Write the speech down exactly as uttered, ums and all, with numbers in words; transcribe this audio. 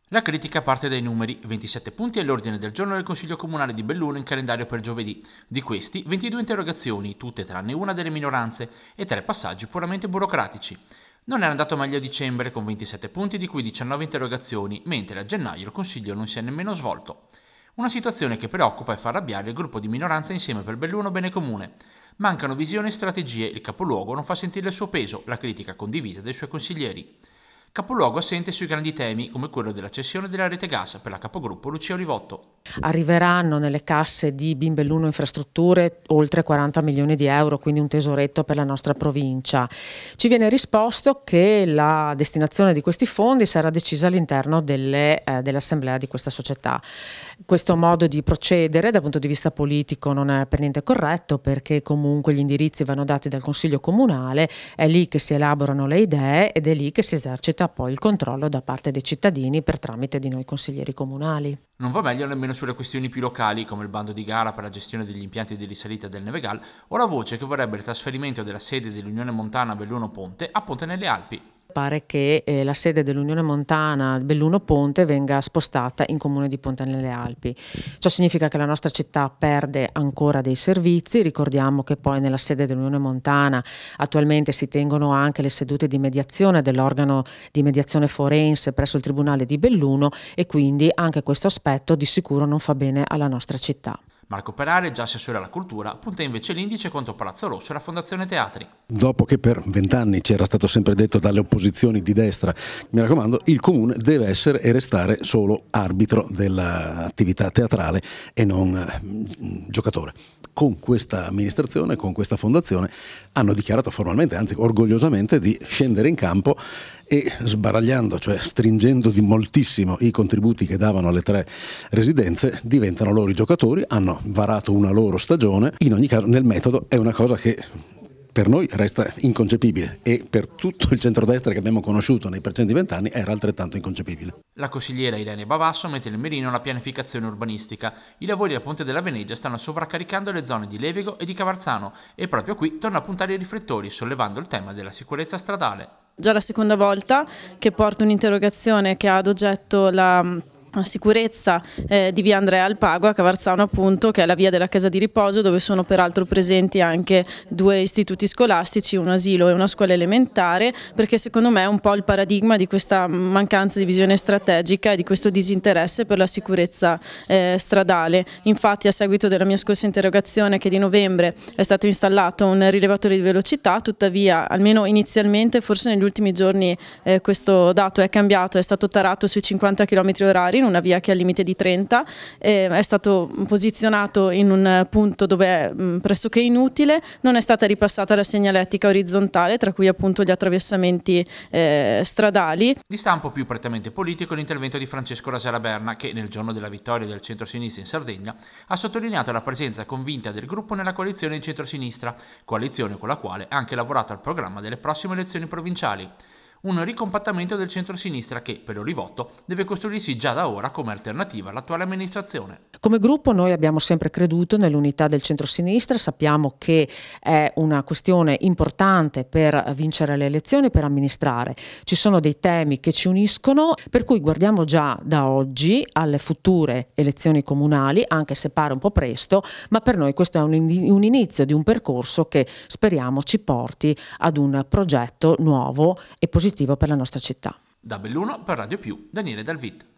La critica parte dai numeri: ventisette punti all'ordine del giorno del Consiglio Comunale di Belluno in calendario per giovedì. Di questi, ventidue interrogazioni, tutte tranne una delle minoranze, e tre passaggi puramente burocratici. Non era andato meglio a dicembre, con ventisette punti di cui diciannove interrogazioni, mentre a gennaio il Consiglio non si è nemmeno svolto. Una situazione che preoccupa e fa arrabbiare il gruppo di minoranza Insieme per Belluno Bene Comune. Mancano visione e strategie, il capoluogo non fa sentire il suo peso, la critica condivisa dai suoi consiglieri. Capoluogo assente sui grandi temi, come quello della cessione della rete gas per la capogruppo Lucia Olivotto. Arriveranno nelle casse di Bimbelluno Infrastrutture oltre quaranta milioni di euro, quindi un tesoretto per la nostra provincia. Ci viene risposto che la destinazione di questi fondi sarà decisa all'interno delle, eh, dell'assemblea di questa società. Questo modo di procedere dal punto di vista politico non è per niente corretto, perché comunque gli indirizzi vanno dati dal Consiglio Comunale, è lì che si elaborano le idee ed è lì che si esercita poi il controllo da parte dei cittadini per tramite di noi consiglieri comunali. Non va meglio nemmeno sulle questioni più locali, come il bando di gara per la gestione degli impianti di risalita del Nevegal o la voce che vorrebbe il trasferimento della sede dell'Unione Montana Belluno Ponte a Ponte nelle Alpi. Pare che eh, la sede dell'Unione Montana Belluno Ponte venga spostata in comune di Ponte nelle Alpi. Ciò significa che la nostra città perde ancora dei servizi. Ricordiamo che poi nella sede dell'Unione Montana attualmente si tengono anche le sedute di mediazione dell'organo di mediazione forense presso il Tribunale di Belluno, e quindi anche questo aspetto di sicuro non fa bene alla nostra città. Marco Perare, già assessore alla cultura, punta invece l'indice contro Palazzo Rosso e la Fondazione Teatri. Dopo che per vent'anni ci era stato sempre detto dalle opposizioni di destra, mi raccomando, il comune deve essere e restare solo arbitro dell'attività teatrale e non eh, giocatore. Con questa amministrazione, con questa fondazione, hanno dichiarato formalmente, anzi orgogliosamente, di scendere in campo e sbaragliando, cioè stringendo di moltissimo i contributi che davano alle tre residenze, diventano loro i giocatori, hanno varato una loro stagione. In ogni caso, nel metodo è una cosa che per noi resta inconcepibile, e per tutto il centrodestra che abbiamo conosciuto nei precedenti vent'anni era altrettanto inconcepibile. La consigliera Irene Bavasso mette nel mirino la pianificazione urbanistica. I lavori al Ponte della Veneggia stanno sovraccaricando le zone di Levego e di Cavarzano, e proprio qui torna a puntare i riflettori sollevando il tema della sicurezza stradale. Già la seconda volta che porto un'interrogazione che ha ad oggetto la sicurezza eh, di via Andrea Alpago a Cavarzano, appunto, che è la via della casa di riposo, dove sono peraltro presenti anche due istituti scolastici, un asilo e una scuola elementare, perché secondo me è un po' il paradigma di questa mancanza di visione strategica e di questo disinteresse per la sicurezza eh, stradale. Infatti, a seguito della mia scorsa interrogazione, che di novembre è stato installato un rilevatore di velocità, tuttavia almeno inizialmente, forse negli ultimi giorni eh, questo dato è cambiato, è stato tarato sui cinquanta chilometri orari, una via che ha il limite di trenta, eh, è stato posizionato in un punto dove è mh, pressoché inutile, non è stata ripassata la segnaletica orizzontale, tra cui appunto gli attraversamenti eh, stradali. Di stampo più prettamente politico l'intervento di Francesco Rasella Berna, che nel giorno della vittoria del centro-sinistra in Sardegna ha sottolineato la presenza convinta del gruppo nella coalizione di centro-sinistra, coalizione con la quale ha anche lavorato al programma delle prossime elezioni provinciali. Un ricompattamento del centro-sinistra che, per Olivotto, deve costruirsi già da ora come alternativa all'attuale amministrazione. Come gruppo noi abbiamo sempre creduto nell'unità del centro-sinistra, sappiamo che è una questione importante per vincere le elezioni, per amministrare. Ci sono dei temi che ci uniscono, per cui guardiamo già da oggi alle future elezioni comunali, anche se pare un po' presto, ma per noi questo è un, un inizio di un percorso che speriamo ci porti ad un progetto nuovo e positivo per la nostra città. Da Belluno per Radio Più, Daniele Dalvit.